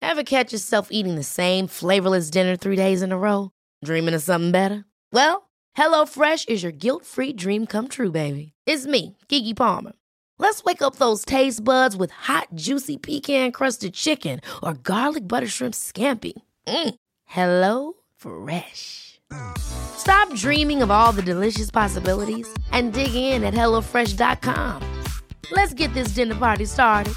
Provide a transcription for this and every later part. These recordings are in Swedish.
Ever catch yourself eating the same flavorless dinner 3 days in a row? Dreaming of something better? Well, HelloFresh is your guilt-free dream come true, baby. It's me, Keke Palmer. Let's wake up those taste buds with hot, juicy pecan-crusted chicken or garlic butter shrimp scampi. Hello Fresh. Stop dreaming of all the delicious possibilities and dig in at HelloFresh.com. Let's get this dinner party started.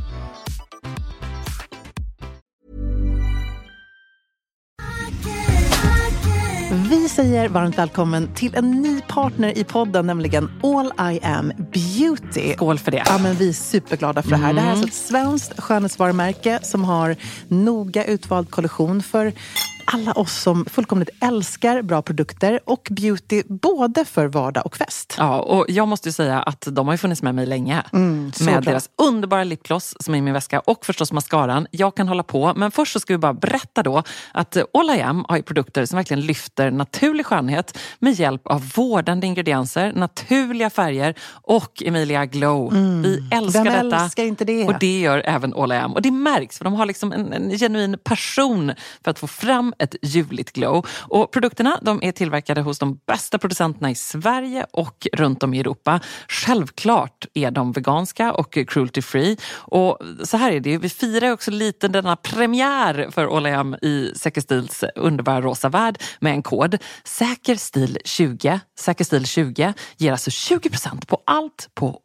Vi säger varmt välkommen till en ny partner i podden, nämligen All I Am Beauty. Skål för det. Ja, men vi är superglada för det här. Det här är alltså ett svenskt skönhetsvarumärke som har noga utvald kollektion för alla oss som fullkomligt älskar bra produkter och beauty både för vardag och fest. Ja, och jag måste ju säga att de har ju funnits med mig länge. Med deras underbara lipgloss som är i min väska och förstås mascaran. Jag kan hålla på, men först så ska vi bara berätta då att All I Am har ju produkter som verkligen lyfter naturlig skönhet med hjälp av vårdande ingredienser, naturliga färger och Emilia Glow. Vi älskar detta. Vem älskar inte det? Och det gör även All I Am. Och det märks för de har liksom en genuin passion för att få fram ett ljuvligt glow. Och produkterna, de är tillverkade hos de bästa producenterna i Sverige och runt om i Europa. Självklart är de veganska och cruelty free. Och så här är det, vi firar också lite denna premiär för All I Am i Säker Stils underbara rosa värld med en kod. Säkerstil20. Säkerstil20 ger alltså 20% på allt på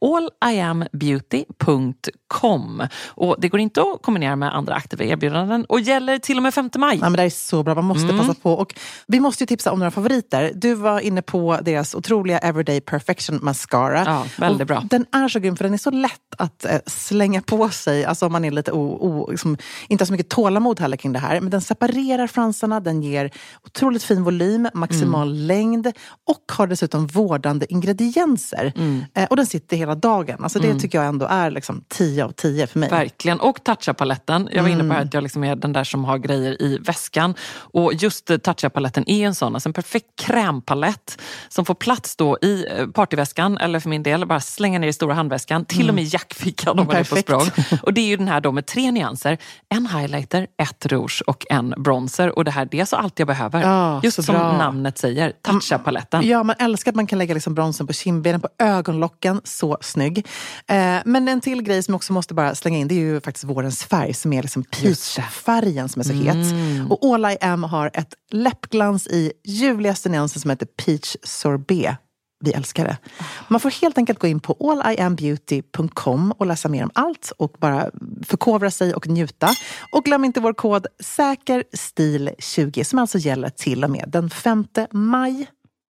alliambeauty.com. Och det går inte att kombinera med andra aktiva erbjudanden och gäller till och med 5 maj. Ja, men det är så bra, man måste passa på. Och vi måste ju tipsa om några favoriter. Du var inne på deras otroliga Everyday Perfection Mascara. Ja, väldigt bra. Den är så grym för den är så lätt att slänga på sig. Alltså om man är lite liksom, inte har så mycket tålamod heller kring det här. Men den separerar fransarna, den ger otroligt fin volym, maximal längd och har dessutom vårdande ingredienser. Och den sitter hela dagen. Alltså det tycker jag ändå är liksom 10 av 10 för mig. Verkligen. Och Tatcha-paletten. Jag var inne på att jag liksom är den där som har grejer i väskan. Och just Tatcha-paletten är en sån. Alltså en perfekt krämpalett som får plats då i partyväskan. Eller för min del, bara slänga ner i stora handväskan. Till och med jackfickan om man är på språng. Och det är ju den här då med 3 nyanser. En highlighter, 1 rouge och en bronzer. Och det här, det är så allt jag behöver. Ja, just som namnet säger. Tatcha-paletten. Ja, man älskar att man kan lägga liksom bronzen på kindbenen, på ögonlocken. Så snygg. Men en till grej som också måste bara slänga in, det är ju faktiskt vårens färg som är liksom peach-färgen som är så het. Och All I Am har ett läppglans i ljuvligaste nyansen som heter Peach Sorbet. Vi älskar det. Man får helt enkelt gå in på alliambeauty.com och läsa mer om allt och bara förkovra sig och njuta. Och glöm inte vår kod SÄKERSTIL20 som alltså gäller till och med den 5 maj.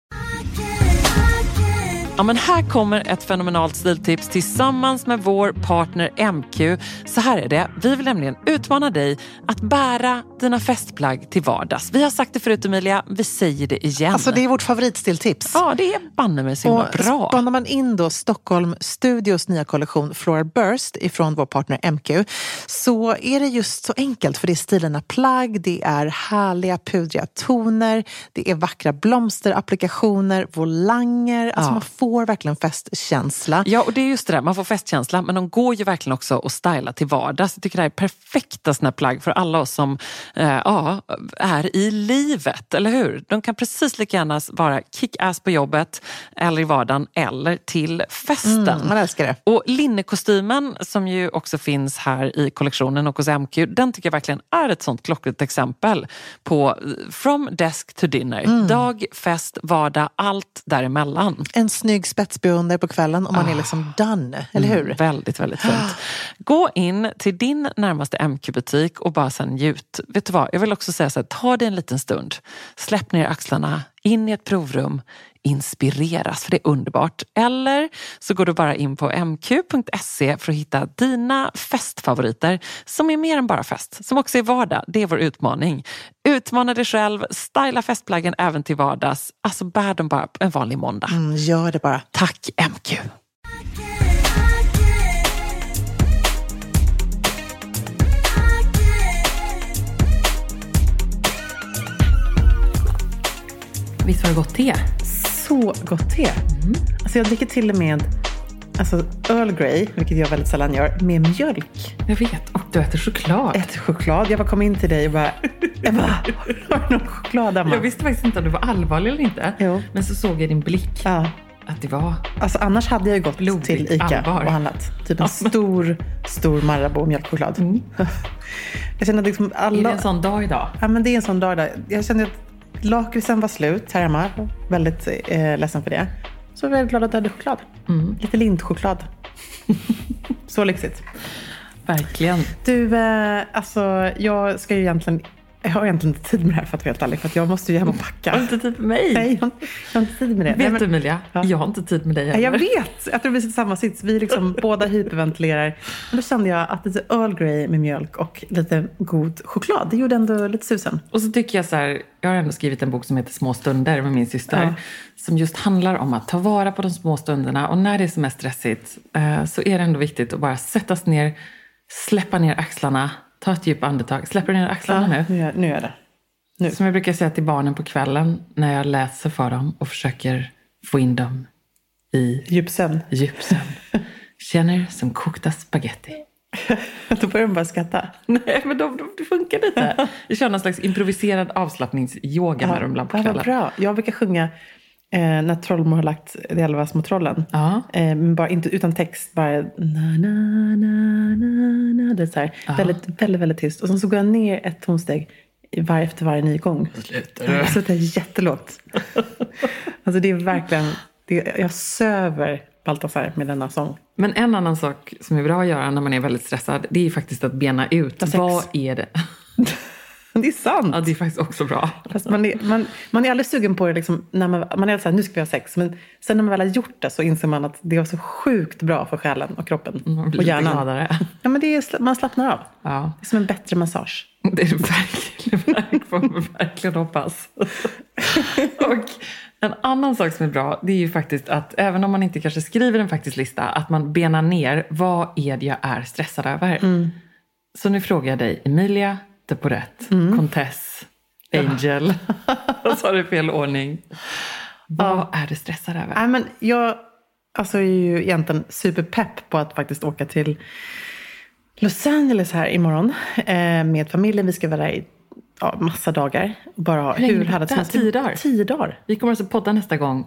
Ja, men här kommer ett fenomenalt stiltips tillsammans med vår partner MQ. Så här är det. Vi vill nämligen utmana dig att bära dina festplagg till vardags. Vi har sagt det förut, Emilia. Vi säger det igen. Alltså det är vårt favoritstiltips. Ja, det är banne mig så himla bra. Spanar man in då Stockholm Studios nya kollektion Floral Burst ifrån vår partner MQ, så är det just så enkelt. För det är stilarna plagg, det är härliga pudriga toner, det är vackra blomsterapplikationer, volanger. Alltså man får verkligen festkänsla. Ja, och det är just det där. Man får festkänsla, men de går ju verkligen också att styla till vardags. Jag tycker det här är perfekta såna plagg för alla oss som är i livet, eller hur? De kan precis lika gärna vara kick-ass på jobbet eller i vardagen eller till festen. Man älskar det. Och linnekostymen som ju också finns här i kollektionen och hos MQ, den tycker jag verkligen är ett sånt klockrent exempel på from desk to dinner. Dag, fest, vardag, allt däremellan. En snygg spetsbeundare på kvällen och man är liksom done, eller hur? Väldigt, väldigt fint. Gå in till din närmaste MQ-butik och bara sen njut. Vet du vad, jag vill också säga så här, ta dig en liten stund. Släpp ner axlarna, in i ett provrum, inspireras, för det är underbart. Eller så går du bara in på mq.se för att hitta dina festfavoriter som är mer än bara fest, som också är vardag. Det är vår utmaning. Utmana dig själv, styla festplaggen även till vardags. Alltså bär dem bara en vanlig måndag. Gör det bara. Tack MQ. Visst var det gott te? Så gott te. Alltså jag dricker till och med alltså Earl Grey, vilket jag väldigt sällan gör, med mjölk. Jag vet, och du äter choklad. Äter choklad. Jag bara kom in till dig och bara, har du någon choklad hemma? Jag visste faktiskt inte om du var allvarlig eller inte. Jo. Men så såg jag i din blick att det var... Alltså annars hade jag ju gått blodigt till Ica allvar. och handlat. Typ en stor Marabou mjölkchoklad. Jag kände att liksom alla... Är det en sån dag idag? Ja, men det är en sån dag idag. Jag kände att lakritsen var slut här hemma. Väldigt ledsen för det. Så jag är väldigt glad att jag hade choklad. Lite lintchoklad. Så lyxigt. Verkligen. Du, alltså jag har egentligen inte tid med det här för att vara helt ärlig. För att jag måste ju hem och packa. Har du inte tid med mig? Nej, jag har inte tid med det. Vet du, Emilia? Ja. Jag har inte tid med dig heller. Jag vet. Jag tror vi sitter i samma sits. Vi liksom båda hyperventilerar. Men då kände jag att lite Earl Grey med mjölk och lite god choklad, det gjorde ändå lite susen. Och så tycker jag så här, jag har ändå skrivit en bok som heter Små stunder med min syster. Ja. Som just handlar om att ta vara på de små stunderna. Och när det är som mest stressigt så är det ändå viktigt att bara sättas ner, släppa ner axlarna. Ta ett djup andetag. Släpper du ner axlarna nu? Nu gör det. Nu. Som jag brukar säga till barnen på kvällen när jag läser för dem och försöker få in dem i djupsömn. Känner som kokta spaghetti. Då börjar de bara skratta. Nej, men det funkar lite. Jag kör någon slags improviserad avslappningsyoga med dem ibland på kvällen. Vad bra. Jag brukar sjunga när Trollmor har lagt de 11 små trollen. Men bara inte utan text. Bara na, na, na, na, na. Det är så här, väldigt tyst. Och så går jag ner ett tonsteg efter varje ny gång. Så det är jättelågt. Alltså det är verkligen... jag söver Baltasar med denna sång. Men en annan sak som är bra att göra när man är väldigt stressad, det är faktiskt att bena ut. Vad är det? Det är sant. Ja, det är faktiskt också bra. Fast man är aldrig sugen på det liksom, när man är så här, nu ska vi ha sex. Men sen när man väl har gjort det så inser man att det var så sjukt bra för själen och kroppen och hjärnan. Gladare. Ja, men man slappnar av. Ja. Det är som en bättre massage. Det är det får man verkligen hoppas. Och en annan sak som är bra, det är ju faktiskt att även om man inte kanske skriver en faktisk lista, att man benar ner, vad är det jag är stressad över? Så nu frågar jag dig, Emilia de Porrett, Comtesse, Angel. Och så har du fel ordning. Vad är du stressad över? Nej, men jag är ju egentligen superpepp på att faktiskt åka till Los Angeles här imorgon med familjen. Vi ska vara där i massa dagar. Bara hur hade det 10 dagar? 10 dagar. Vi kommer alltså podda nästa gång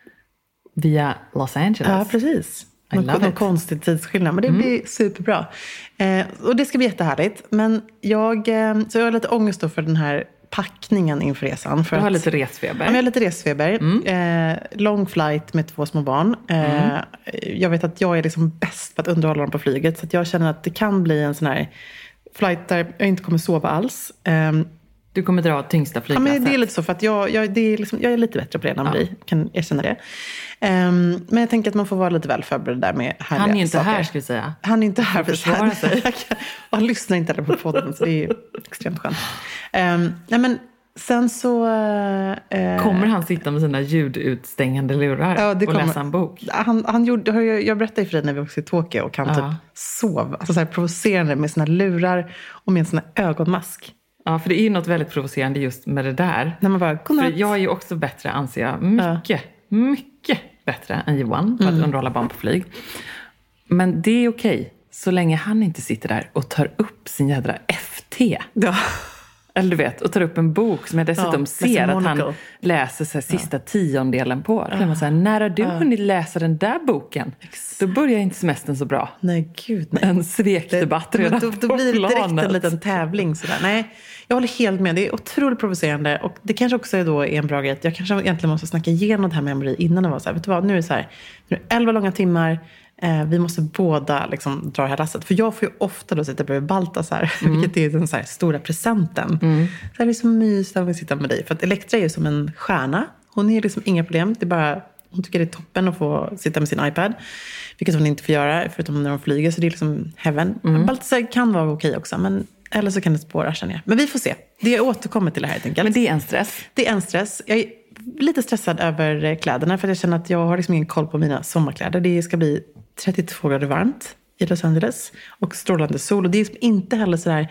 via Los Angeles. Ja, precis. Någon konstig tidsskillnad. Men det blir superbra. Och det ska bli jättehärligt. Men jag har lite ångest då för den här packningen inför resan. Du har lite resfeber. Ja, jag har lite resfeber. Long flight med 2 små barn. Jag vet att jag är liksom bäst på att underhålla dem på flyget. Så att jag känner att det kan bli en sån här flight där jag inte kommer sova alls. Du kommer dra tyngsta flygplatsen. Ja, men det är lite så för att jag är lite bättre på det än Marie. Kan erkänna det. Men jag tänker att man får vara lite väl förberedd där med härliga saker. Han är ju inte här, ska vi säga. Han är inte här för att försvara sig. Han lyssnar inte heller på podden, så det är ju extremt skönt. Nej, men sen så... kommer han sitta med sina ljudutstängande lurar och läsa en bok? Jag berättade ju för dig när vi åkte till Tokyo och han typ sov. Alltså så här provocerande med sina lurar och med sina ögonmask. Ja, för det är ju något väldigt provocerande just med det där. När man bara, för jag är ju också bättre, anser jag. Mycket bättre än Johan på att underhålla barn på flyg. Men det är okej. Så länge han inte sitter där och tar upp sin jädra FT. Ja. Eller du vet, och tar upp en bok som jag dessutom ser att han läser så här, sista tiondelen på. Då kan man säga, när har du hunnit läsa den där boken? Då börjar inte semestern så bra. Nej, gud. Nej. En svekdebatt redan på då blir det direkt planet. en liten tävling. Sådär. Nej, jag håller helt med. Det är otroligt provocerande. Och det kanske också är en bra grej att jag kanske egentligen måste snacka igenom det här med Marie innan det var så här. Vet du vad, nu är det så här. Nu är det 11 långa timmar. Vi måste båda liksom dra det här lasset. För jag får ju ofta då sitta bredvid Baltasar. Vilket är den så här stora presenten. Så det är så mysigt att sitta med dig. För att Elektra är ju som en stjärna. Hon är liksom inga problem. Det är bara, hon tycker det är toppen att få sitta med sin iPad. Vilket hon inte får göra förutom när hon flyger. Så det är liksom heaven. Baltasar kan vara okej också. Men, eller så kan det spåra, känner jag. Men vi får se. Det återkommer till det här helt enkelt. Men det är en stress. Det är en stress. Jag är lite stressad över kläderna. För jag känner att jag har liksom ingen koll på mina sommarkläder. Det ska bli 32 grader varmt i Los Angeles. Och strålande sol. Och det är liksom inte heller så där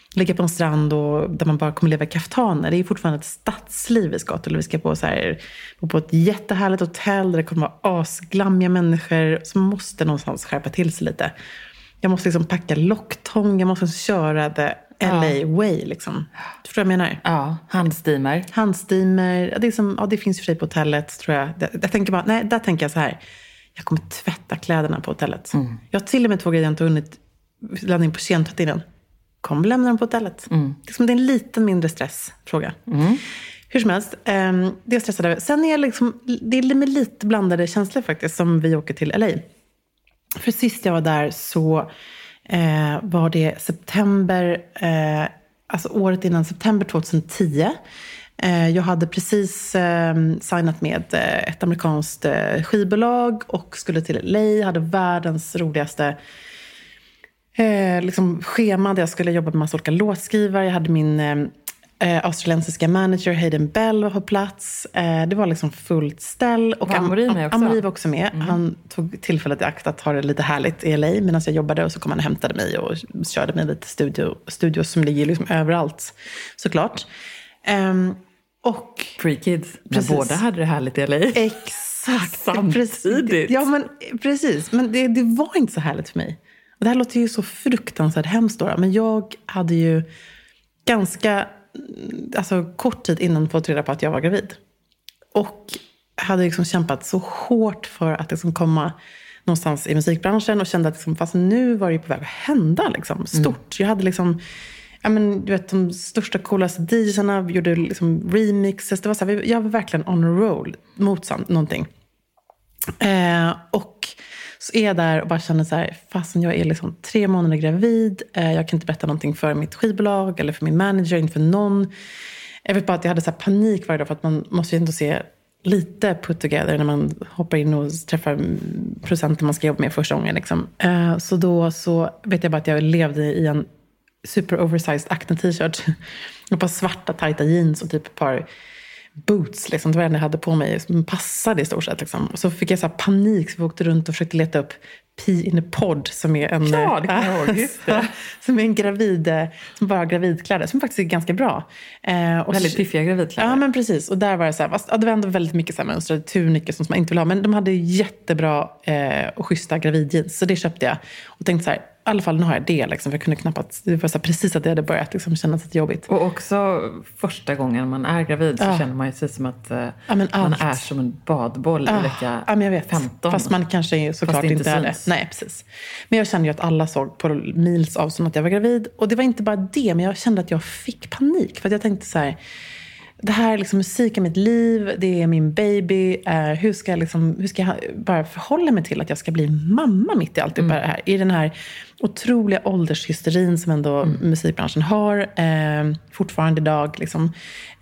ligga på en strand och där man bara kommer leva i kaftaner. Det är fortfarande ett stadsliv vi ska till. Vi ska på ett jättehärligt hotell där det kommer vara asglammiga människor. Så man måste någonstans skärpa till sig lite. Jag måste liksom packa locktång. Jag måste köra det LA way liksom. Du förstår vad jag menar? Ja, handsteamer. Det finns ju för sig på hotellet, tror jag. Jag tänker bara, nej, där tänker jag så här. Jag kommer tvätta kläderna på hotellet. Jag har till och med 2 grejer jag inte hunnit lämna in på kemtvätten. Kom lämna dem på hotellet. Det är en liten mindre stressfråga. Hur som helst, det är stressade. Sen är det är med lite blandade känslor faktiskt som vi åker till LA. För sist jag var där så var det september, alltså året innan september 2010. Jag hade precis signat med ett amerikanskt skivbolag och skulle till LA. Jag hade världens roligaste schema där jag skulle jobba med massa olika låtskrivare. Jag hade min australiensiska manager Hayden Bell var på plats. Det var liksom fullt ställ. Och Amori var också med. Han tog tillfället i akt att ha det lite härligt i LA medan jag jobbade, och så kom han och hämtade mig och körde mig lite studios som ligger liksom överallt, såklart. Och Pre-kids, när båda hade det härligt i LA. Exakt. Samtidigt. Ja, men precis. Men det var inte så härligt för mig. Och det här låter ju så fruktansvärt hemskt då. Men jag hade ju ganska kort tid innan fått reda på att jag var gravid. Och hade liksom kämpat så hårt för att liksom komma någonstans i musikbranschen. Och kände att fast nu var det ju på väg att hända liksom, stort. Jag hade liksom... du vet, de största, coolaste DJsarna gjorde liksom remixes. Det var så här, jag var verkligen on a roll mot någonting. Och så är jag där och bara känner så här, fastän jag är liksom 3 månader gravid. Jag kan inte berätta någonting för mitt skivbolag eller för min manager, inte för någon. Jag vet bara att jag hade så här panik varje dag, för att man måste ju ändå se lite put together när man hoppar in och träffar producenten man ska jobba med första gången. Liksom. Så då så vet jag bara att jag levde i en super oversized Acne-t-shirt. Och på svarta tajta jeans och typ ett par boots. Liksom. Det var det jag hade på mig. Som passade i stort sett. Liksom. Och så fick jag så här panik. Så vi åkte runt och försökte leta upp Pee in a Pod. Som är en, ja, det kan jag ihåg. Just det. Som är en som bara har gravidkläder. Som faktiskt är ganska bra. Och väldigt piffiga gravidkläder. Ja, men precis. Och där var det så här. Det var ändå väldigt mycket så här mönstrade tuniker som man inte vill ha. Men de hade jättebra och schyssta gravidjeans. Så det köpte jag. Och tänkte så här. I alla fall nu har jag det liksom, för jag kunde knappt, det var så precis att det hade börjat liksom, kännas lite jobbigt. Och också första gången man är gravid så känner man ju sig som att man är som en badboll i vecka 15. Fast man kanske såklart inte är det. Nej, precis. Men jag kände ju att alla såg på mils avstånd att jag var gravid. Och det var inte bara det, men jag kände att jag fick panik. För att jag tänkte så här, det här är liksom musik i mitt liv, det är min baby. Hur ska jag bara förhålla mig till att jag ska bli mamma mitt i allt det här? I den här otroliga åldershysterin som ändå musikbranschen har fortfarande idag. Liksom.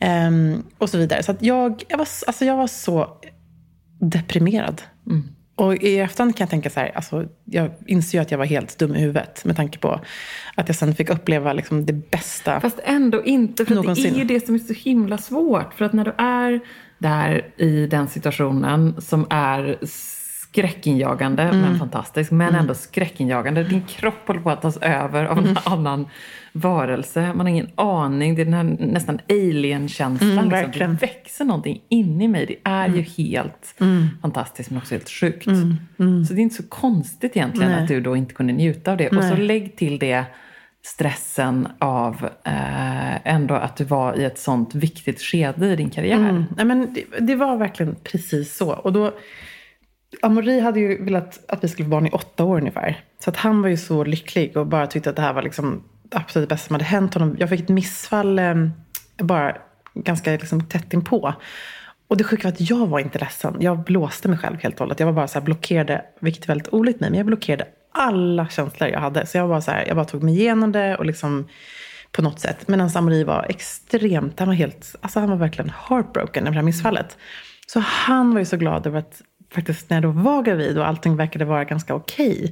Och så vidare. Så att jag var så deprimerad. Och i efterhand kan jag tänka så här, jag inser ju att jag var helt dum i huvudet med tanke på att jag sen fick uppleva liksom det bästa. Fast ändå inte, för någonsin. Det är ju det som är så himla svårt. För att när du är där i den situationen som är skräckinjagande, men fantastisk, men ändå skräckinjagande. Din kropp håller på att tas över av en annan varelse. Man har ingen aning. Det är den här nästan alien-känslan. Liksom. Det växer någonting in i mig. Det är ju helt fantastiskt, men också helt sjukt. Så det är inte så konstigt egentligen att du då inte kunde njuta av det. Och så lägg till det stressen av ändå att du var i ett sånt viktigt skede i din karriär. Nej, men det var verkligen precis så. Och då... Amori hade ju velat att vi skulle få barn i 8 år ungefär. Så att han var ju så lycklig och bara tyckte att det här var liksom absolut det bästa som hade hänt honom. Jag fick ett missfall bara ganska liksom tätt inpå. Och det sjuka var att jag var inte ledsen. Jag blåste mig själv helt och hållet. Jag var bara så här blockerade, vilket är väldigt olikt mig. Men jag blockerade alla känslor jag hade. Så jag var så här, jag bara tog mig igenom det och liksom på något sätt. Men Amori var extremt, han var verkligen heartbroken över det här missfallet. Så han var ju så glad över att faktiskt när jag då var gravid och allting verkade vara ganska okej.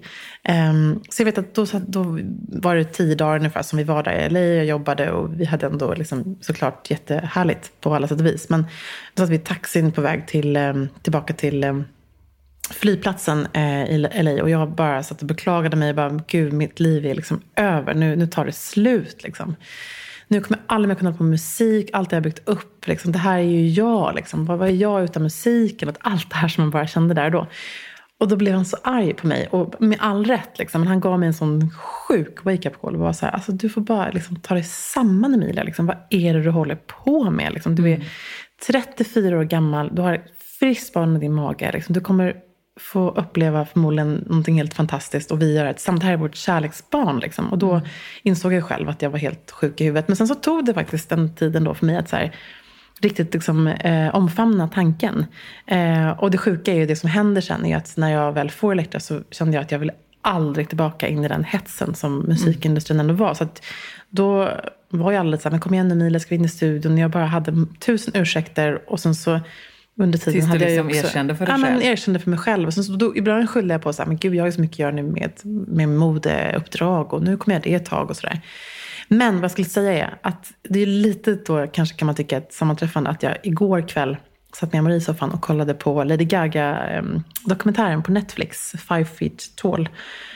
Så jag vet att då var det 10 dagar ungefär som vi var där i LA och jobbade, och vi hade ändå liksom såklart jättehärligt på alla sätt och vis. Men då satt vi i taxin på väg tillbaka till flygplatsen i LA och jag bara satt och beklagade mig. Bara, gud, mitt liv är liksom över. Nu tar det slut liksom. Nu kommer jag aldrig mer kunna hålla på med musik. Allt det jag har byggt upp. Liksom. Det här är ju jag. Liksom. Vad är jag utan musiken? Och allt det här som man bara kände där då. Och då blev han så arg på mig. Och med all rätt. Liksom. Men han gav mig en sån sjuk wake-up call. Och var så här, alltså, du får bara liksom, ta dig samman, Emilia. Liksom. Vad är det du håller på med? Liksom. Du är 34 år gammal. Du har friskt barn i din mage. Liksom. Du kommer få uppleva förmodligen någonting helt fantastiskt. Och vi gör det här är vårt kärleksbarn. Liksom. Och då insåg jag själv att jag var helt sjuk i huvudet. Men sen så tog det faktiskt den tiden då för mig att så här, riktigt liksom, omfamna tanken. Och det sjuka är ju det som händer sen är att när jag väl får Elektra så kände jag att jag ville aldrig tillbaka in i den hetsen som musikindustrin ändå var. Så att då var jag alldeles så här, men kom igen Emilia, ska vi in i studion? Jag bara hade 1000 ursäkter och sen så under tiden tills hade du liksom jag också, erkände för dig själv? Ja, men erkände för mig själv. Och sen så då, ibland skyllde jag på så här, men gud, jag har så mycket att göra nu med modeuppdrag och nu kommer jag det ett tag och sådär. Men vad jag skulle säga är att det är lite då, kanske kan man tycka ett sammanträffande, att jag igår kväll satt med Marie i soffan och kollade på Lady Gaga-dokumentären på Netflix, 5 Feet Tall.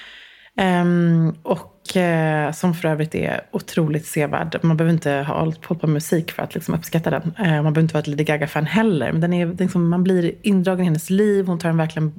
Som för övrigt är otroligt sevärd. Man behöver inte ha hållit på musik för att liksom uppskatta den. Man behöver inte vara ett Lady Gaga-fan heller. Men den är liksom, man blir indragen i hennes liv. Hon tar den verkligen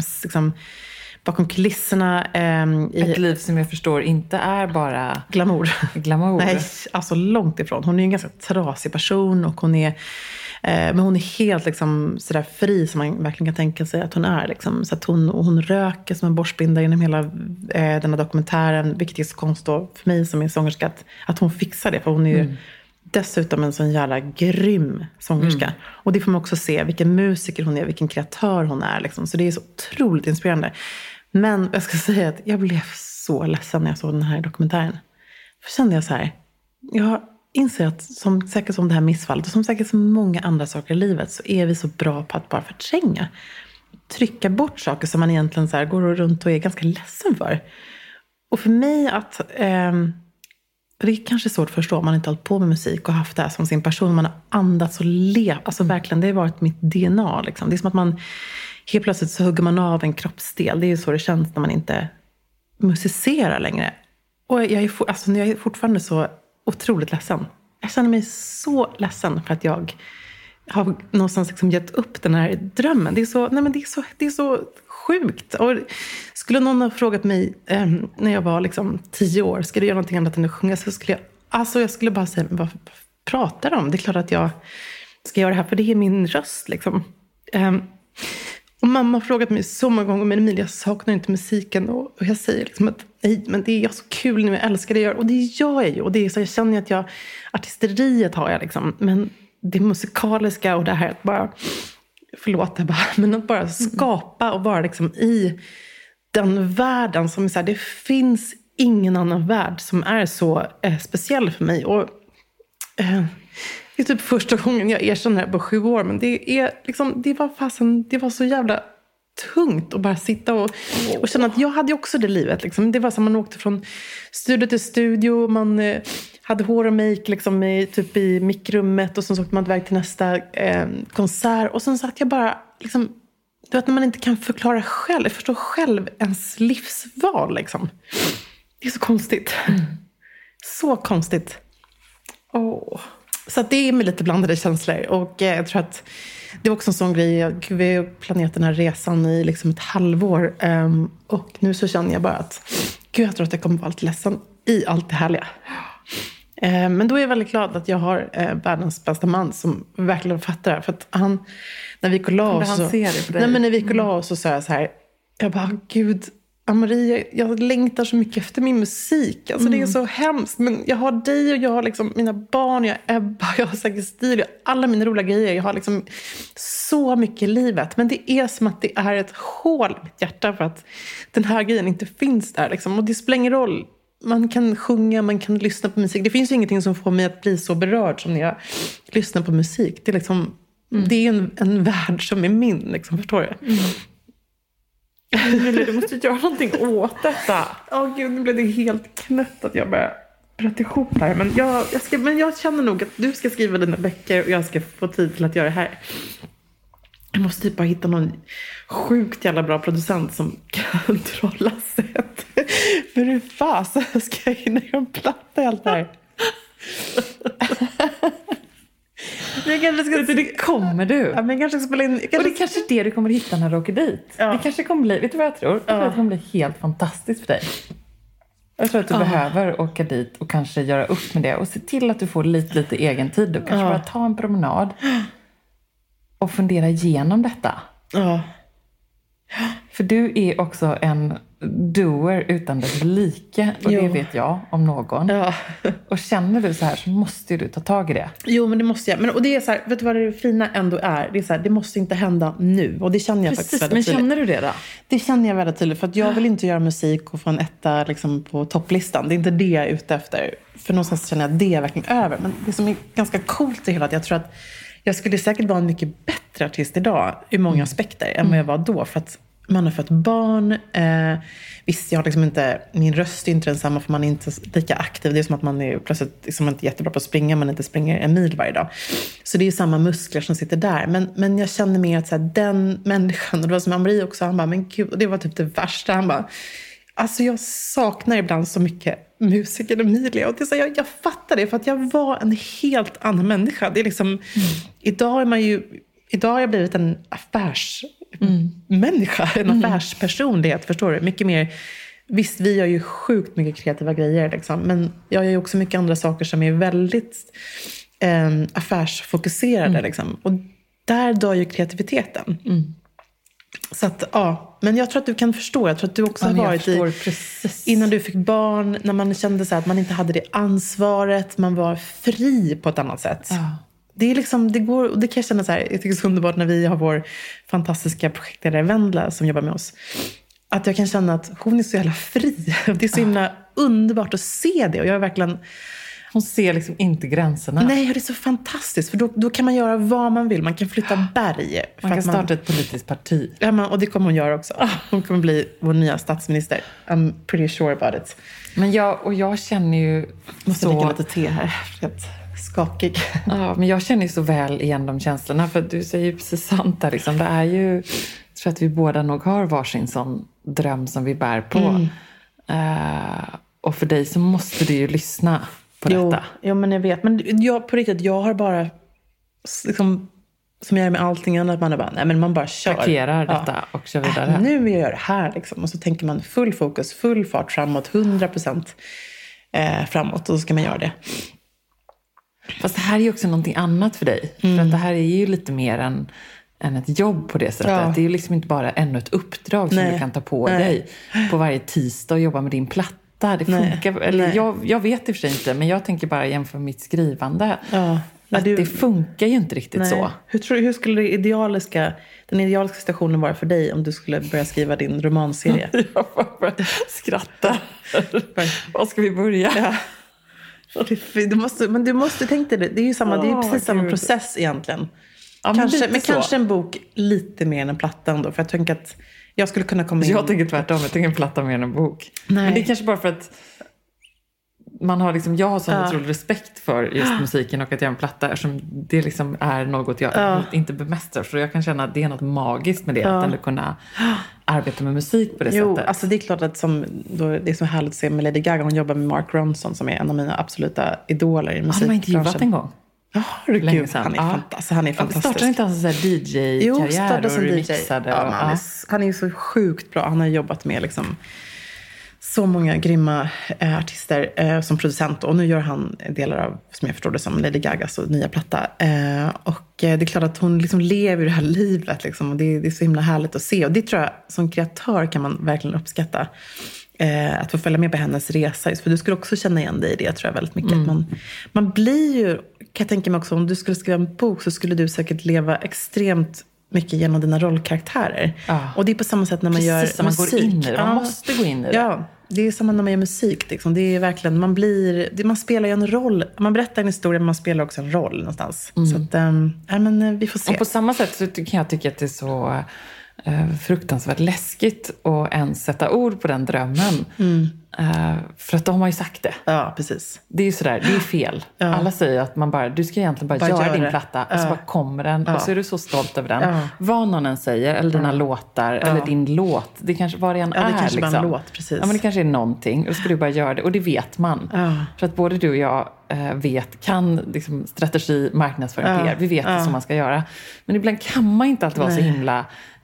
bakom kulisserna. Ett liv som jag förstår inte är bara glamour. Nej, alltså långt ifrån. Hon är en ganska trasig person och hon är... Men hon är helt liksom sådär fri som man verkligen kan tänka sig att hon är. Liksom. Så att hon röker som en borstbinda genom hela den här dokumentären. Vilket är så konstigt för mig som är sångerska att hon fixar det. För hon är ju dessutom en sån jävla grym sångerska. Och det får man också se vilken musiker hon är, vilken kreatör hon är. Liksom. Så det är så otroligt inspirerande. Men jag ska säga att jag blev så ledsen när jag såg den här dokumentären. För kände jag så här, jag inser att säkert som det här missfallet och som säkert så många andra saker i livet så är vi så bra på att bara förtränga. Trycka bort saker som man egentligen så här går runt och är ganska ledsen för. Och för mig att... det är kanske svårt att förstå om man inte har hållit på med musik och haft det här som sin passion. Man har andats och levt. Alltså verkligen, det har varit mitt DNA. Liksom. Det är som att man helt plötsligt så hugger man av en kroppsdel. Det är ju så det känns när man inte musicerar längre. Och jag är fortfarande så otroligt ledsen. Jag känner mig så ledsen för att jag har någonstans liksom gett upp den här drömmen. Det är så sjukt. Och skulle någon ha frågat mig när jag var liksom 10 år, ska du göra någonting annat än att sjunga, så skulle jag skulle bara säga, vad pratar du om? Det är klart att jag ska göra det här, för det är min röst liksom. Och mamma har frågat mig så många gånger, men Emilia, jag saknar inte musiken. Och jag säger liksom att nej, men det är så kul nu, jag älskar det jag gör. Och det gör jag ju. Och det är så, jag känner att artisteriet har jag liksom. Men det musikaliska och det här att bara, men att bara skapa och vara liksom i den världen som är så här, det finns ingen annan värld som är så speciell för mig. Och det är typ första gången jag erkänner det här på 7 år. Men det är liksom, det var så jävla tungt att bara sitta och känna att jag hade också det livet. Liksom. Det var som man åkte från studio till studio. Man hade hår och make liksom, typ i mikrummet. Och sen så åkte man iväg till nästa konsert. Och sen satt jag bara... Liksom, du vet när man inte kan förstå själv ens livsval. Liksom. Det är så konstigt. Så konstigt. Så att det är med lite blandade känslor. Och jag tror att det var också en sån grej. Vi har planerat den här resan i liksom ett halvår. Och nu så känner jag bara att jag tror att jag kommer vara alltid ledsen i allt det härliga. Men då är jag väldigt glad att jag har världens bästa man som verkligen fattar det. För att när vi gick och la oss så sa jag så här. Jag bara, gud, Marie, jag längtar så mycket efter min musik. Alltså det är så hemskt. Men jag har dig och jag har liksom mina barn, jag har Ebba, jag har säkert stil, jag har alla mina roliga grejer. Jag har liksom så mycket i livet. Men det är som att det är ett hål i mitt hjärta för att den här grejen inte finns där. Liksom. Och det spelar ingen roll. Man kan sjunga, man kan lyssna på musik. Det finns ju ingenting som får mig att bli så berörd som när jag lyssnar på musik. Det är liksom, det är en värld som är min, liksom, förstår du? Du måste göra någonting åt detta. Gud, nu blev det helt knött att jag bara bröt ihop här. Men jag känner nog att du ska skriva dina böcker och jag ska få tid till att göra det här. Jag måste typ bara hitta någon sjukt jävla bra producent som kan trolla sätt. För hur fasen ska jag hinna göra en platta i allt det här? Det kommer du. Ja, men jag kanske ska spela in... Och det är kanske det du kommer hitta när du åker dit. Ja. Det kanske kommer bli, vet du vad jag tror? Jag tror att det kommer bli helt fantastiskt för dig. Jag tror att du behöver åka dit och kanske göra upp med det. Och se till att du får lite egen tid. Du kanske bara ta en promenad och fundera igenom detta. Ja. För du är också en doer utan dess like. Och det vet jag om någon. Ja. Och känner du så här så måste du ta tag i det. Jo, men det måste jag. Och det är så här, vet du vad det fina ändå är? Det är så här, det måste inte hända nu. Och det känner jag faktiskt väldigt tydligt. Men känner du det då? Det känner jag väldigt tydligt. För att jag vill inte göra musik och få en etta liksom, på topplistan. Det är inte det jag är ute efter. För någonstans känner jag att det är verkligen över. Men det som är ganska coolt är hela att jag tror att jag skulle säkert vara en mycket bättre artist idag i många aspekter än vad jag var då. För att man har fått barn. Visst, jag har liksom inte, min röst är inte densamma för man är inte lika aktiv. Det är som att man är plötsligt liksom inte jättebra på att springa, men inte springer en mil varje dag. Så det är ju samma muskler som sitter där. Men jag känner mer att så här, den människan, och det var som Amri också, han bara, men gud, och det var typ det värsta. Han bara, alltså jag saknar ibland så mycket musiker Emilia. Och det är så här, jag fattar det, för att jag var en helt annan människa. Det är liksom, idag har jag blivit en affärsmänniska, en affärspersonlighet, förstår du? Mycket mer, visst vi gör ju sjukt mycket kreativa grejer liksom, men jag gör ju också mycket andra saker som är väldigt affärsfokuserade liksom. Och där dör ju kreativiteten. Så att, ja, men jag tror att du kan förstå. Jag tror att du också har varit innan du fick barn, när man kände så här att man inte hade det ansvaret, man var fri på ett annat sätt. Det är liksom, det går, och det kan jag känna så här, jag tycker det är så underbart när vi har vår fantastiska projektledare Vendla som jobbar med oss. Att jag kan känna att hon är så jävla fri. Det är så himla underbart att se det. Och jag är verkligen... Hon ser liksom inte gränserna. Nej, det är så fantastiskt. För då kan man göra vad man vill. Man kan flytta berg. Man kan starta ett politiskt parti. Ja, och det kommer hon göra också. Hon kommer bli vår nya statsminister. I'm pretty sure about it. Men jag känner ju måste dricka lite te här. Helt skakig. Ja, men jag känner ju så väl igen de känslorna. För du säger ju precis sant där. Liksom. Det är ju... Jag tror att vi båda nog har varsin sån dröm som vi bär på. Och för dig så måste du ju lyssna på detta. Jo, men jag vet. Men jag, på riktigt, jag har bara liksom, som jag gör med allting annat, man är bara, nej men man bara kör. Parkerar detta och kör vidare. Nu vill jag göra det här liksom. Och så tänker man full fokus, full fart framåt, 100% framåt, och så ska man göra det. Fast det här är ju också någonting annat för dig. För att det här är ju lite mer än ett jobb på det sättet. Ja. Det är ju liksom inte bara ännu ett uppdrag som du kan ta på dig på varje tisdag och jobba med din platta. Det funkar, eller jag vet i och för sig inte, men jag tänker bara jämföra mitt skrivande. Ja. Att det funkar ju inte riktigt så. Hur skulle den idealiska situationen vara för dig om du skulle börja skriva din romanserie? Jag bara skratta. Var ska vi börja? Ja. Du måste tänka det. Det är ju samma, det är precis samma process egentligen. Ja, men kanske en bok lite mer än en platta ändå. För jag tänker att jag skulle kunna komma in... Jag tänker tvärtom, jag tänker en platta mer än en bok. Nej. Men det är kanske bara för att man har liksom, jag har sån otrolig respekt för just musiken och att göra en platta, eftersom det liksom är något jag inte bemästrar. Så jag kan känna att det är något magiskt med det, att ändå kunna arbeta med musik på det sättet. Alltså det är klart att det är så härligt att se med Lady Gaga. Hon jobbar med Mark Ronson som är en av mina absoluta idoler i musikbranschen. Han har intervjuat en gång. Ja, gud, han är fantastisk. Startade inte han en DJ-karriär och remixade? Han är så sjukt bra. Han har jobbat med liksom så många grymma artister som producent. Och nu gör han delar av, som jag förstår det, som Lady Gagas nya platta. Och det är klart att hon liksom lever det här livet. Liksom, och det är så himla härligt att se. Och det tror jag, som kreatör kan man verkligen uppskatta. Att få följa med på hennes resa. För du skulle också känna igen dig i det, tror jag, väldigt mycket. Att man blir ju, kan jag tänka mig också, om du skulle skriva en bok så skulle du säkert leva extremt mycket genom dina rollkaraktärer. Och det är på samma sätt när man gör musik. Man går in i det. Man måste gå in i det. Ja, det är samma när man gör musik. Liksom. Det är verkligen, man spelar ju en roll. Man berättar en historia, men man spelar också en roll någonstans. Så att, men vi får se. Och på samma sätt så kan jag tycka att det är så fruktansvärt läskigt att ens sätta ord på den drömmen. För att de har ju sagt det. Ja, precis. Det är ju sådär, det är fel. Ja. Alla säger att du ska egentligen bara göra din platta. Och så bara kommer den. Och så är du så stolt över den. Ja. Vad någon än säger, eller dina låtar, eller din låt. Det kanske vad det än är. Det kanske liksom. bara en låt, precis. Ja, men det kanske är någonting. Och så ska du bara göra det. Och det vet man. För att både du och jag kan liksom, strategi, marknadsföring, PR. Vi vet det som man ska göra. Men ibland kan man inte alltid vara så himla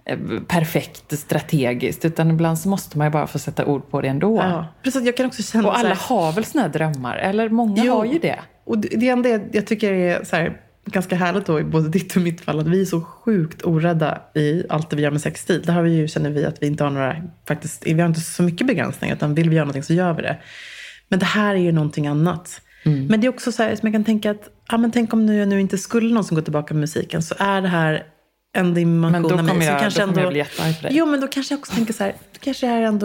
perfekt strategiskt, utan ibland så måste man ju bara få sätta ord på det ändå. Ja, precis, jag kan också känna och alla har väl såna här drömmar, eller många har ju det. Och det enda jag tycker är så här, ganska härligt då i både ditt och mitt fall, att vi är så sjukt orädda i allt det vi gör med sexstil. Där har vi ju, känner vi att vi inte har några, faktiskt, vi har inte så mycket begränsningar, utan vill vi göra någonting så gör vi det. Men det här är ju någonting annat. Men det är också så här, som jag kan tänka att, tänk om nu inte skulle någon som går tillbaka med musiken, så är det här en dimension av mig. Men då kommer jag bli jättearg för dig. Jo, men då kanske jag också tänker så här, det kanske är ändå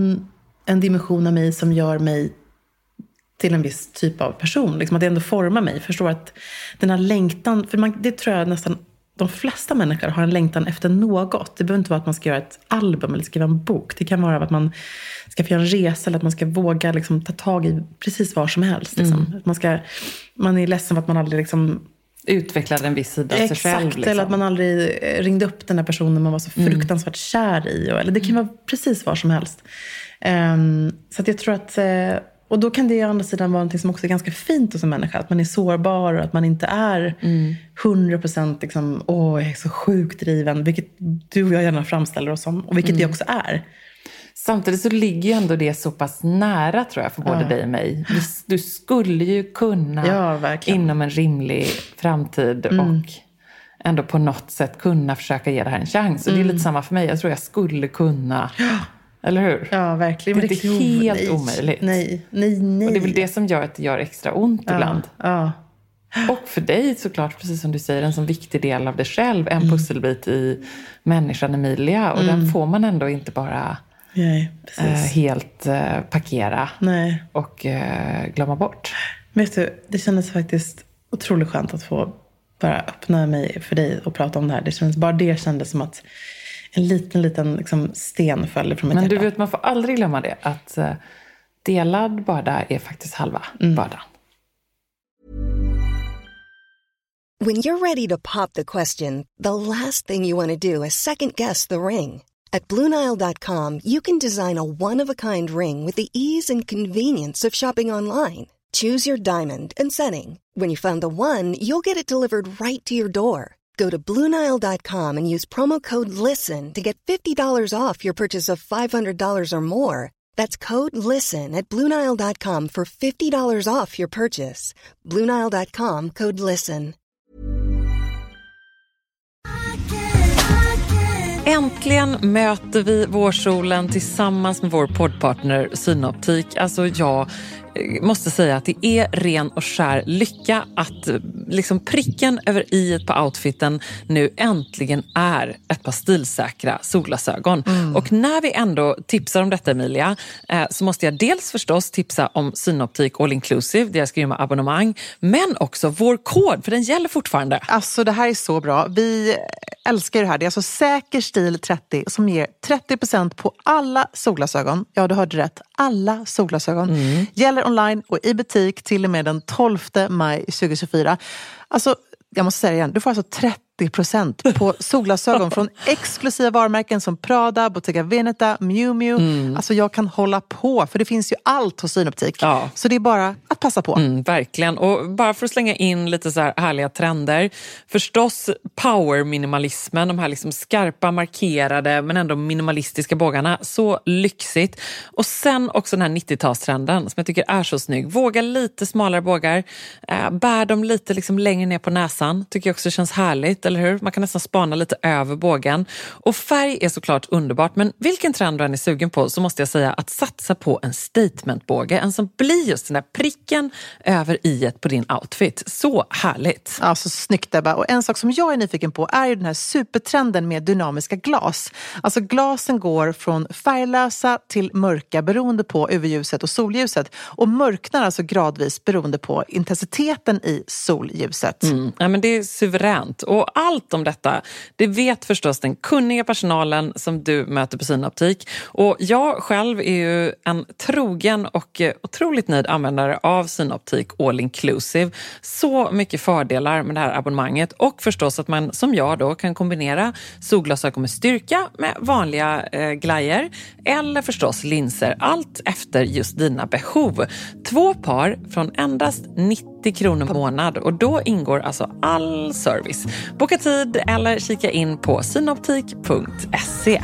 en dimension av mig som gör mig till en viss typ av person. Liksom att det ändå formar mig. Förstår att den här längtan, för det tror jag nästan de flesta människor har en längtan efter något. Det behöver inte vara att man ska göra ett album eller skriva en bok. Det kan vara att man ska få göra en resa, eller att man ska våga liksom, ta tag i precis var som helst. Liksom. Att man är ledsen för att man aldrig liksom utvecklade en viss sida av sig själv. Exakt, eller att man aldrig ringde upp den här personen man var så fruktansvärt kär i. Eller det kan vara precis var som helst. Så att jag tror att... Och då kan det å andra sidan vara något som också är ganska fint som människa. Att man är sårbar och att man inte är 100% liksom, jag är så sjukt driven. Vilket du och jag gärna framställer oss som. Och vilket det också är. Samtidigt så ligger ju ändå det så pass nära, tror jag, för både dig och mig. Du skulle ju kunna inom en rimlig framtid och ändå på något sätt kunna försöka ge det här en chans. Och det är lite samma för mig. Jag tror jag skulle kunna... Eller hur? Ja, verkligen. Det är inte helt omöjligt. Nej. Och det är väl det som gör att det gör extra ont ibland. Ja. Och för dig såklart, precis som du säger, en sån viktig del av dig själv. En pusselbit i människan Emilia. Och den får man ändå inte bara helt parkera och glömma bort. Vet du, det kändes faktiskt otroligt skönt att få bara öppna mig för dig och prata om det här. Det kändes som att en liten liksom, sten föll från mitt hjärta. Men du vet, man får aldrig glömma det. Att delad börda är faktiskt halva bördan. When you're ready to pop the question, the last thing you want to do is second guess the ring. At BlueNile.com you can design a one-of-a-kind ring with the ease and convenience of shopping online. Choose your diamond and setting. When you find the one, you'll get it delivered right to your door. Go to BlueNile.com and use promo code LISTEN to get $50 off your purchase of $500 or more. That's code LISTEN at BlueNile.com for $50 off your purchase. BlueNile.com, code LISTEN. Äntligen möter vi vårsolen tillsammans med vår poddpartner Synoptik. Alltså jag måste säga att det är ren och skär lycka att liksom pricken över i på outfiten nu äntligen är ett par stilsäkra solglasögon. Och när vi ändå tipsar om detta, Emilia, så måste jag dels förstås tipsa om Synoptik All Inclusive, deras grymma abonnemang, men också vår kod, för den gäller fortfarande. Alltså det här är så bra. Vi älskar det här. Det är alltså Säker stil 30 som ger 30% på alla solglasögon. Ja, du hörde rätt. Alla solglasögon. Gäller online och i butik till och med den 12 maj 2024. Alltså, jag måste säga det igen. Du får alltså 30% på solglasögon från exklusiva varumärken som Prada, Bottega Veneta, Miu Miu. Alltså jag kan hålla på, för det finns ju allt hos Synoptik. Ja. Så det är bara att passa på. Verkligen. Och bara för att slänga in lite så här härliga trender. Förstås power-minimalismen, de här liksom skarpa, markerade men ändå minimalistiska bågarna. Så lyxigt. Och sen också den här 90-talstrenden som jag tycker är så snygg. Våga lite smalare bågar. Bär dem lite liksom längre ner på näsan. Tycker jag också känns härligt. Eller hur? Man kan nästan spana lite över bågen. Och färg är såklart underbart, men vilken trend du än är sugen på så måste jag säga att satsa på en statementbåge. En som blir just den där pricken över i-et på din outfit. Så härligt. Ja, så snyggt Ebba. Och en sak som jag är nyfiken på är ju den här supertrenden med dynamiska glas. Alltså glasen går från färglösa till mörka beroende på UV-ljuset och solljuset. Och mörknar alltså gradvis beroende på intensiteten i solljuset. Ja, men det är suveränt. Och allt om detta, det vet förstås den kunniga personalen som du möter på Synoptik. Och jag själv är ju en trogen och otroligt nöjd användare av Synoptik All Inclusive. Så mycket fördelar med det här abonnemanget, och förstås att man som jag då kan kombinera solglasögon med styrka med vanliga glajer eller förstås linser, allt efter just dina behov. 2 par från endast 90 kronor per månad, och då ingår alltså all service. Boka tid eller kika in på synoptik.se.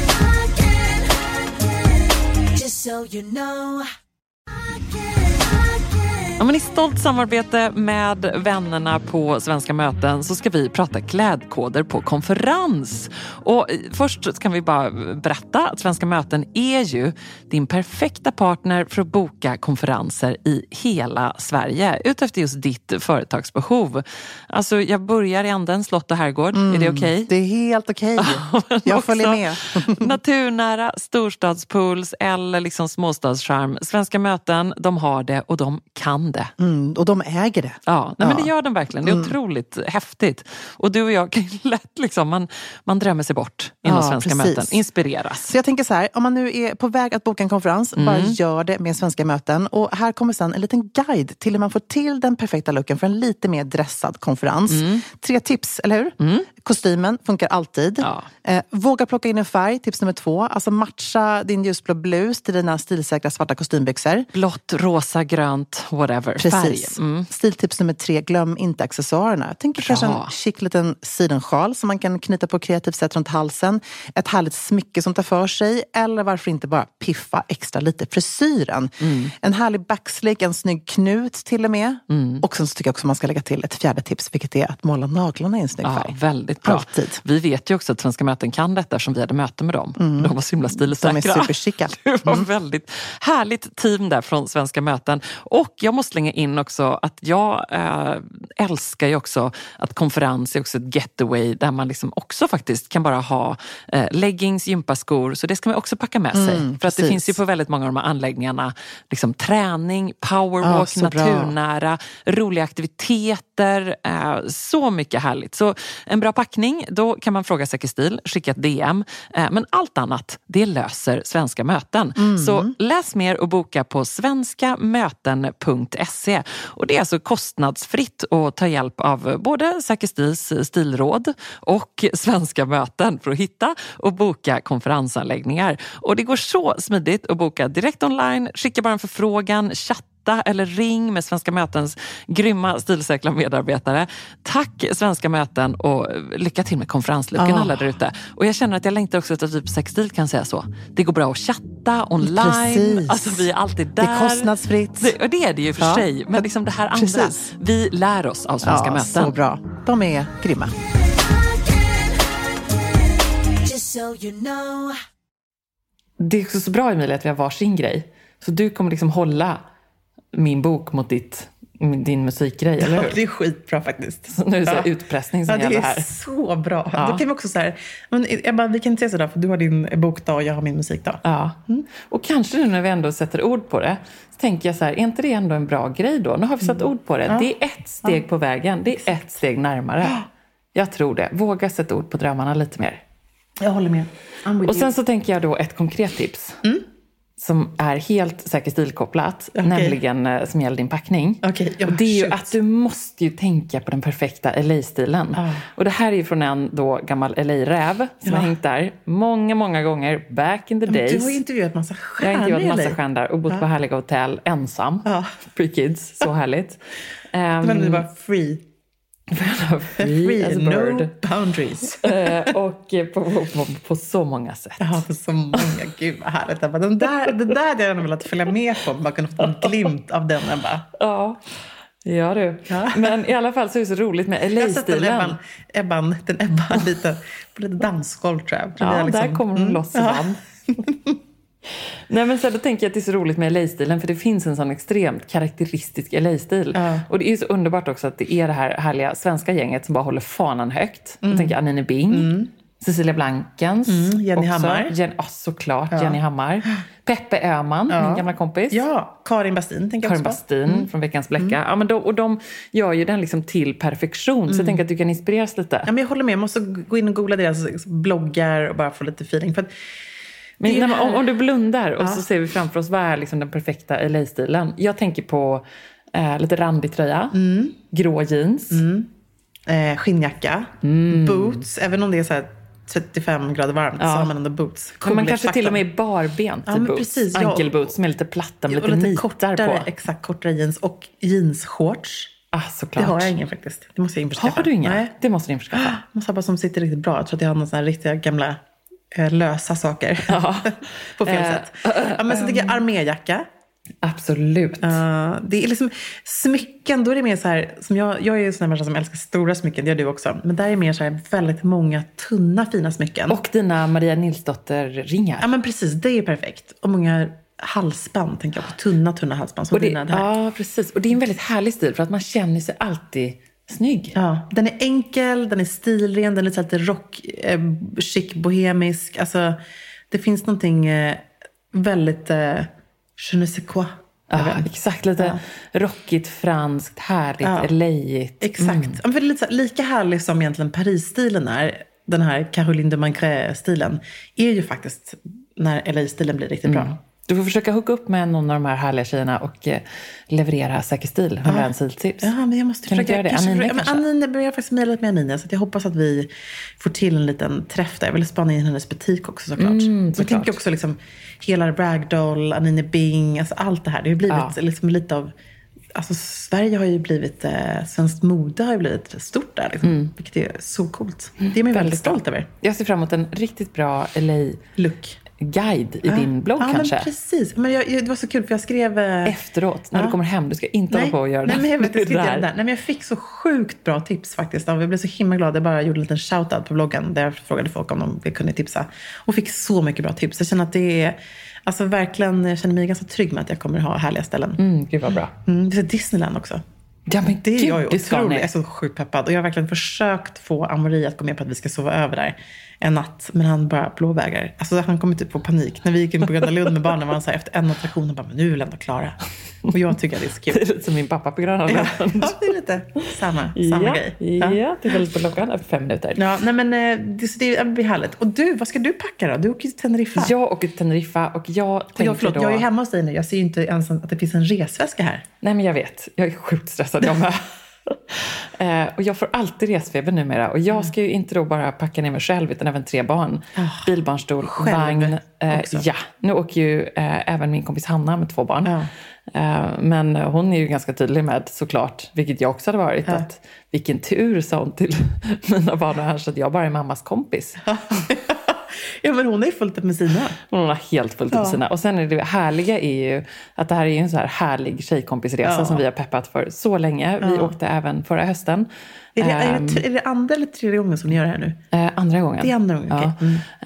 Ja, men i stolt samarbete med vännerna på Svenska möten så ska vi prata klädkoder på konferens. Och först kan vi bara berätta att Svenska möten är ju din perfekta partner för att boka konferenser i hela Sverige utefter just ditt företagsbehov. Alltså jag börjar i änden slott och herrgård. Är det okej? Det är helt okej. Jag följer med. Naturnära storstadspools eller liksom småstadscharm. Svenska möten, de har det och de kan det. Och de äger det. Ja, men det gör de verkligen. Det är otroligt häftigt. Och du och jag kan lätt liksom, man drömmer sig bort inom Svenska möten. Inspireras. Så jag tänker så här, om man nu är på väg att boka en konferens, bara gör det med Svenska möten. Och här kommer sedan en liten guide till hur man får till den perfekta looken för en lite mer dressad konferens. 3 tips, eller hur? Kostymen funkar alltid. Ja. Våga plocka in en färg, tips nummer 2. Alltså matcha din ljusblå blus till dina stilsäkra svarta kostymbyxor. Blått, rosa, grönt, whatever. Precis. Färg. Stiltips nummer 3, glöm inte accessoarerna. Jag tänker kanske en chic liten sidensjal som man kan knyta på kreativt sätt runt halsen. Ett härligt smycke som tar för sig. Eller varför inte bara piffa extra lite frisyren. En härlig backslick, en snygg knut till och med. Och sen så tycker jag också man ska lägga till ett 4:e tips, vilket är att måla naglarna i en snygg färg. Väldigt bra. Alltid. Vi vet ju också att Svenska möten kan detta eftersom vi hade möte med dem. De var så himla stilsäkra. De är superchicka. Det var väldigt härligt team där från Svenska möten. Och jag måste slänga in också att jag älskar ju också att konferens är också ett getaway där man liksom också faktiskt kan bara ha leggings, gympaskor, så det ska man också packa med sig. För att det finns ju på väldigt många av de här anläggningarna liksom träning, powerwalk, naturnära, roliga aktiviteter, så mycket härligt. Så en bra packning, då kan man fråga Säker stil, skicka ett DM. Men allt annat, det löser Svenska möten. Så läs mer och boka på svenskamöten.se. Och det är alltså kostnadsfritt att ta hjälp av både Säker stils stilråd och Svenska möten för att hitta och boka konferensanläggningar. Och det går så smidigt att boka direkt online, skicka bara en förfrågan, chatta eller ring med Svenska mötens grymma stilsäkra medarbetare. Tack Svenska möten och lycka till med konferenslucken alla där ute. Och jag känner att jag längtar också att typ Säker stil kan säga så. Det går bra att chatta online. Precis. Alltså vi är alltid där. Det är kostnadsfritt. Det är det ju för sig. Men liksom det här andra. Vi lär oss av Svenska möten. Så bra. De är grymma. Det är också så bra, Emilia, att vi har varsin grej. Så du kommer liksom hålla min bok mot din musikgrej, eller hur? Ja, det är skitbra faktiskt. Så nu är det så här utpressning som gäller här. Det är så bra. Då kan vi också så här, men Ebba, vi kan inte säga sådär, för du har din bokdag och jag har min musikdag. Ja. Och kanske nu när vi ändå sätter ord på det, så tänker jag så här, är inte det ändå en bra grej då? Nu har vi satt ord på det. Ja. Det är ett steg på vägen. Det är ett steg närmare. Jag tror det. Våga sätta ord på drömmarna lite mer. Jag håller med. Och sen så tänker jag då ett konkret tips. Som är helt Säker stilkopplat, nämligen som gäller din packning. Och det är ju att du måste ju tänka på den perfekta LA-stilen. Och det här är ju från en då gammal LA-räv som har hängt där många gånger back in the days. Du har intervjuat massa stjärnor. Jag har intervjuat massa stjärnor och bott på härliga hotell ensam. Pre-kids, så härligt. Men det var free. Free as a bird. No boundaries. Och på så många sätt. Ja, på så många. Gud vad härligt. Det där hade jag velat följa med på. Man kunde få en glimt av den. Ja, du. Ja. Men i alla fall så är det så roligt med LA-stilen. Ebban lite på lite dansgolv, tror jag. Ja, liksom, där kommer hon loss ibland. Nej, men så då tänker jag att det är så roligt med LA-stilen, för det finns en sån extremt karaktäristisk LA-stil. Och det är så underbart också att det är det här härliga svenska gänget som bara håller fanan högt. Jag tänker Anine Bing, Cecilia Blankens. Jenny Hammar. Såklart, Jenny Hammar. Peppe Öhman, min gamla kompis. Ja, Karin Bastin tänker jag Karin Bastin från Veckans Bläcka. Ja, men de gör ju den liksom till perfektion. Så jag tänker att du kan inspireras lite. Ja, men jag håller med. Jag måste gå in och googla deras bloggar och bara få lite feeling. För att men om du blundar och så ser vi framför oss vad är liksom den perfekta LA-stilen. Jag tänker på lite randig tröja, grå jeans. Skinnjacka, boots, även om det är så här 35 grader varmt så har man ändå boots. Man kanske till och med är barbent boots. Precis, ankelboots med lite platta med lite nitar kortare, på. Exakt, kortare jeans och jeansshorts. Såklart. Det har jag ingen faktiskt. Det måste jag införskaffa. Har du ingen? Nej. Det måste du införskaffa. Jag måste ha bara som sitter riktigt bra. Jag tror att jag har några sådana här riktiga gamla lösa saker på fel sätt. Men så tycker jag arméjacka. Absolut. Det är liksom smycken, då är det mer så här som jag är ju sån här människa som älskar stora smycken, det gör du också. Men där är mer så här väldigt många tunna fina smycken. Och dina Maria Nilsdotter-ringar. Ja, men precis, det är perfekt. Och många halsband, tänker jag på. Tunna halsband som dina där. Ja, precis. Och det är en väldigt härlig stil för att man känner sig alltid snygg. Ja, den är enkel, den är stilren, den är lite rock, chic, bohemisk. Alltså, det finns någonting väldigt je ne sais quoi. Exakt, lite rockigt, franskt, härligt, LA-igt. Exakt. För det är lite så, lika härligt som egentligen Paris-stilen är. Den här Caroline de Maigret-stilen är ju faktiskt när LA-stilen blir riktigt bra. Du får försöka hooka upp med någon av de här härliga tjejerna och leverera säker stil. Har en stiltips. Ja, men jag måste försöka göra det. Anine kanske? Anine börjar faktiskt mejla med Anine. Så att jag hoppas att vi får till en liten träff där. Jag vill spana in hennes butik också såklart. Jag tänker också liksom hela Ragdoll, Anine Bing, alltså allt det här. Det har blivit liksom lite av... Alltså Sverige har ju blivit... svenskt mode har ju blivit stort där. Liksom, vilket är så coolt. Det är man väldigt stolt över. Jag ser fram emot en riktigt bra LA-look. Guide i din blogg kanske. Men precis. Men det var så kul för jag skrev... Efteråt, när du kommer hem. Du ska inte hålla på och göra det. Nej, men jag vet, jag ska inte göra det där. Nej, men jag fick så sjukt bra tips faktiskt. Jag blev så himla glad. Jag bara gjorde en liten shoutout på bloggen där jag frågade folk om de kunde tipsa. Och fick så mycket bra tips. Jag känner att det är... Alltså verkligen, jag känner mig ganska trygg med att jag kommer ha härliga ställen. Gud vad bra. Det är Disneyland också. Ja, men det är jag det otroligt. Jag är så sjukt peppad. Och jag har verkligen försökt få Amori att gå med på att vi ska sova över där en natt. Men han bara blåvägar. Alltså han kommer typ få panik. När vi gick in på Gröna Lund med barnen var han så här, efter en attraktion och bara, men nu vill jag ändå klara. Och jag tycker att det är så kul. Det är lite som min pappa på Gröna Lund. Ja, det är lite samma grej. Ja, det är väldigt på klockan efter 5 minuter. Ja, nej men det blir härligt. Och du, vad ska du packa då? Du åker till Teneriffa. Jag åker till Teneriffa och jag tänker då... Jag är hemma hos dig nu. Jag ser ju inte ens att det finns en resväska här. Nej, men jag vet. Jag är sjukt stressad, jag med. Och jag får alltid resfeber numera. Och jag ska ju inte då bara packa ner mig själv utan även 3 barn. Bilbarnstol, vagn. Ja, nu åker ju även min kompis Hanna med 2 barn. Men hon är ju ganska tydlig med såklart, vilket jag också hade varit, att vilken tur, sa hon till mina barn här, så att jag bara är mammas kompis. Ja, men hon är fullt upp med sina. Hon har helt fullt upp med sina. Och sen är det härliga är ju att det här är en så här härlig tjejkompisresa som vi har peppat för så länge. Vi åkte även förra hösten. Är det andra eller tredje gången som ni gör det här nu? Andra gången. Det är andra gången, okej.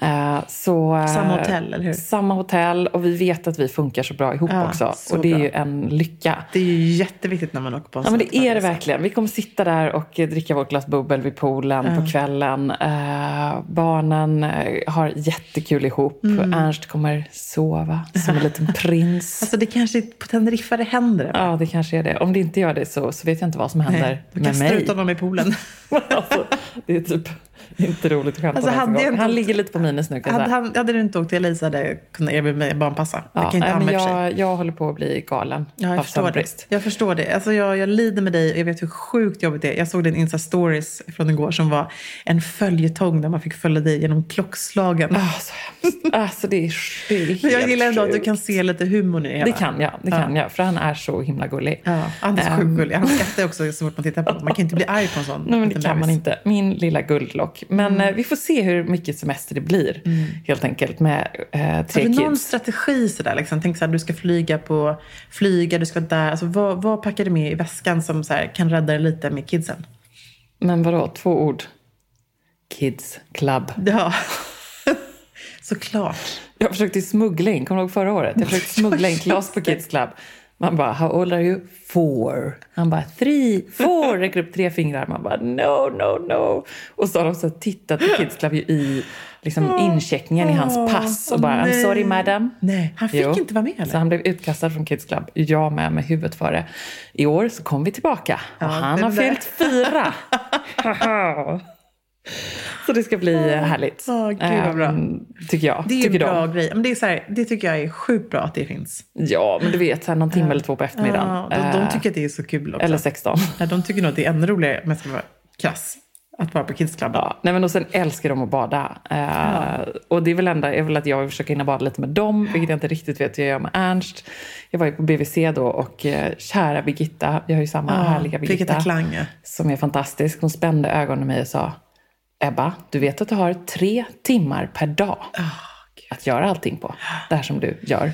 Samma hotell, eller hur? Samma hotell, och vi vet att vi funkar så bra ihop också. Och det är ju en lycka. Det är ju jätteviktigt när man åker på en men det är det verkligen. Vi kommer sitta där och dricka vårt glas bubbel vid poolen på kvällen. Barnen har jättekul ihop. Ernst kommer sova som en liten prins. Alltså det kanske på Teneriffa det händer. Ja, det kanske är det. Om det inte gör det så vet jag inte vad som händer med mig. Utan dem i poolen. Alltså, det är typ inte roligt skämt. Alltså, han ligger lite på minus nu. Hade du inte åkt till Elisa hade jag kunnat erbjuda mig barnpassa. Jag håller på att bli galen. Ja, jag förstår det. Alltså, jag lider med dig. Jag vet hur sjukt jobbigt det är. Jag såg din Insta-stories från igår som var en följetong där man fick följa dig genom klockslagen. Så hemskt. Alltså, det är men jag gillar ändå att du kan se lite humor i det hela. Det kan jag. För han är så himla gullig. Ja, han är så sjukt gullig. Han skrattar också så fort man tittar på honom. Man kan inte bli arg på en sån. Nej, men det kan man inte. Min lilla guldlock. Men vi får se hur mycket semester det blir. Helt enkelt med 3 kids. Har du någon strategi sådär? Liksom? Tänk så här, du ska flyga, du ska vara där. Alltså, vad packar du med i väskan som så här, kan rädda dig lite med kidsen? Men vadå? 2 ord. Kids Club. Ja, såklart. Jag försökte smuggla in, kommer du ihåg förra året? Jag försökte smuggla in Klas på Kids Club. Man bara, how old are you? 4. Han bara, 3, 4. Räcker upp 3 fingrar. Man bara, no. Och så har de så tittat på Kids Club i liksom incheckningen i hans pass. Och bara, I'm sorry madam. Nej, han fick inte vara med eller? Så han blev utkastad från Kids Club. Jag med huvudet före. I år så kom vi tillbaka. Och han har fyllt 4. Så det ska bli härligt. Gud vad bra. Tycker jag. Det är en bra grej. Men det är så här, det tycker jag är sjukt bra att det finns. Ja, men du vet, någon timme eller 2 på eftermiddagen. De tycker att det är så kul också. Eller 16. Ja, de tycker nog att det är ännu roligare, men ska vara krass, att vara på Kids Club. Ja, nej, men och sen älskar de att bada. Och det är väl att jag vill försöka hinna bada lite med dem, vilket jag inte riktigt vet hur jag gör med Ernst. Jag var ju på BVC då och kära Birgitta, jag har ju samma härliga Birgitta Klang, som är fantastisk. Hon spände ögonen i mig och sa, Ebba, du vet att du har 3 timmar per dag att göra allting på. Det här som du gör.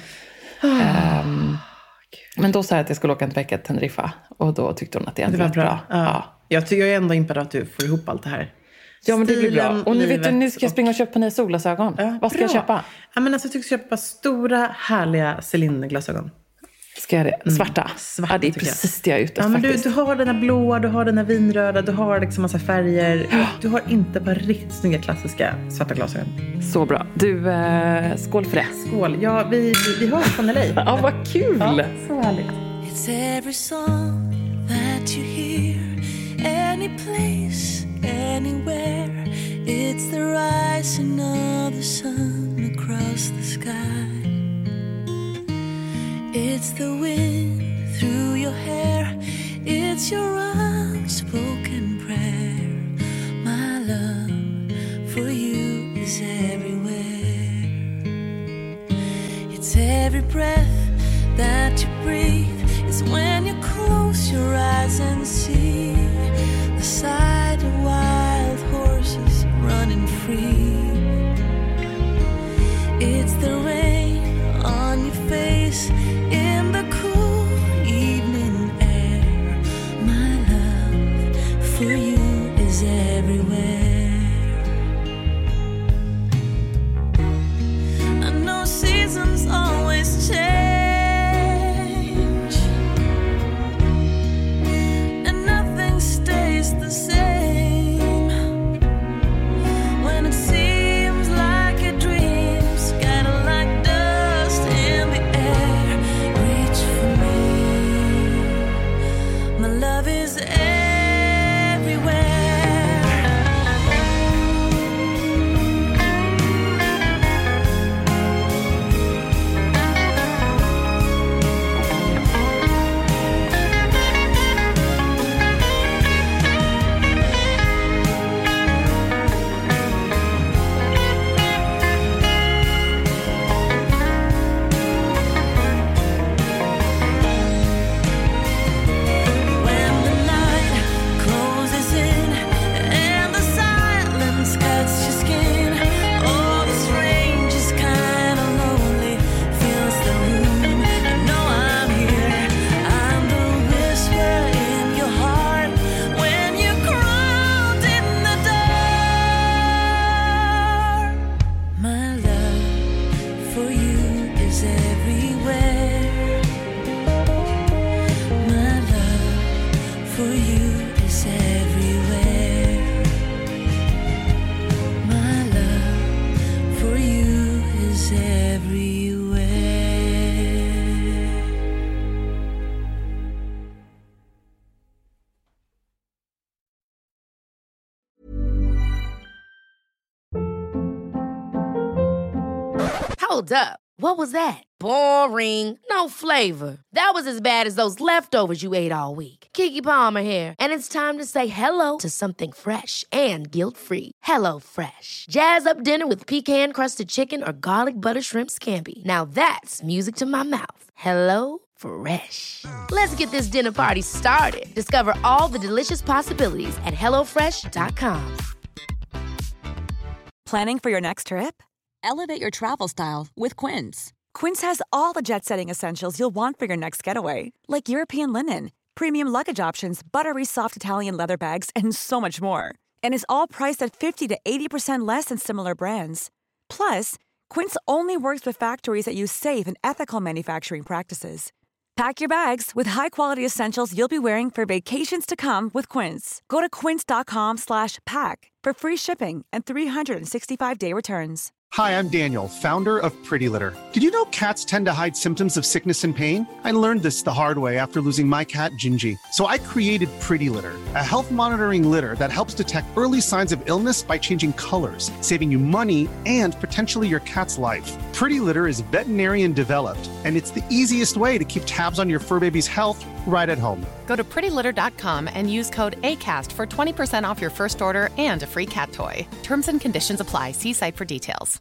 Men då sa jag att jag skulle åka en vecka till Teneriffa. Och då tyckte hon att det var bra. Ja. Jag tycker jag är ändå impad att du får ihop allt det här. Ja, men det blir bra. Och nu vet du, nu ska jag springa och köpa nya solglasögon. Vad ska jag köpa? Ja, men alltså, jag tycker jag köpa stora, härliga Celine-glasögon. Ska jag det? Svarta? Svarta, det är precis det jag är ute men faktiskt. Du har den här blåa, du har den här vinröda, du har liksom massa färger. Du har inte bara riktigt snygga klassiska svarta glasögon. Så bra. Du, skål för det. Skål. Ja, vi hörs från LA. Ja, vad kul. Ja, så härligt. It's every song that you hear, any place, anywhere. It's the rising of the sun across the sky. It's the wind through your hair. It's your unspoken prayer. My love for you is everywhere. It's every breath that you breathe. It's when you close your eyes and see the sight of wild horses running free. It's the rain on your face in the cool evening air. My love for you is everywhere. I know seasons always change, and nothing stays the same. When it seems like a dream scattered like dust in the air, reach for me. My love is everywhere. When the night closes in and the silence cuts your skin, all the strangest kind of lonely fills the room. You know I'm here. I'm the whisper in your heart when you crawled in the dark. My love for you is everywhere. My love for you is everywhere. My love for you is everywhere. Hold up. What was that? Boring. No flavor. That was as bad as those leftovers you ate all week. Keke Palmer here, and it's time to say hello to something fresh and guilt-free. Hello Fresh. Jazz up dinner with pecan-crusted chicken or garlic butter shrimp scampi. Now that's music to my mouth. Hello Fresh. Let's get this dinner party started. Discover all the delicious possibilities at hellofresh.com. Planning for your next trip? Elevate your travel style with Quince. Quince has all the jet-setting essentials you'll want for your next getaway, like European linen, premium luggage options, buttery soft Italian leather bags, and so much more. And is all priced at 50 to 80% less than similar brands. Plus, Quince only works with factories that use safe and ethical manufacturing practices. Pack your bags with high-quality essentials you'll be wearing for vacations to come with Quince. Go to quince.com/pack for free shipping and 365-day returns. Hi, I'm Daniel, founder of Pretty Litter. Did you know cats tend to hide symptoms of sickness and pain? I learned this the hard way after losing my cat, Gingy. So I created Pretty Litter, a health monitoring litter that helps detect early signs of illness by changing colors, saving you money and potentially your cat's life. Pretty Litter is veterinarian developed, and it's the easiest way to keep tabs on your fur baby's health right at home. Go to prettylitter.com and use code ACAST for 20% off your first order and a free cat toy. Terms and conditions apply. See site for details.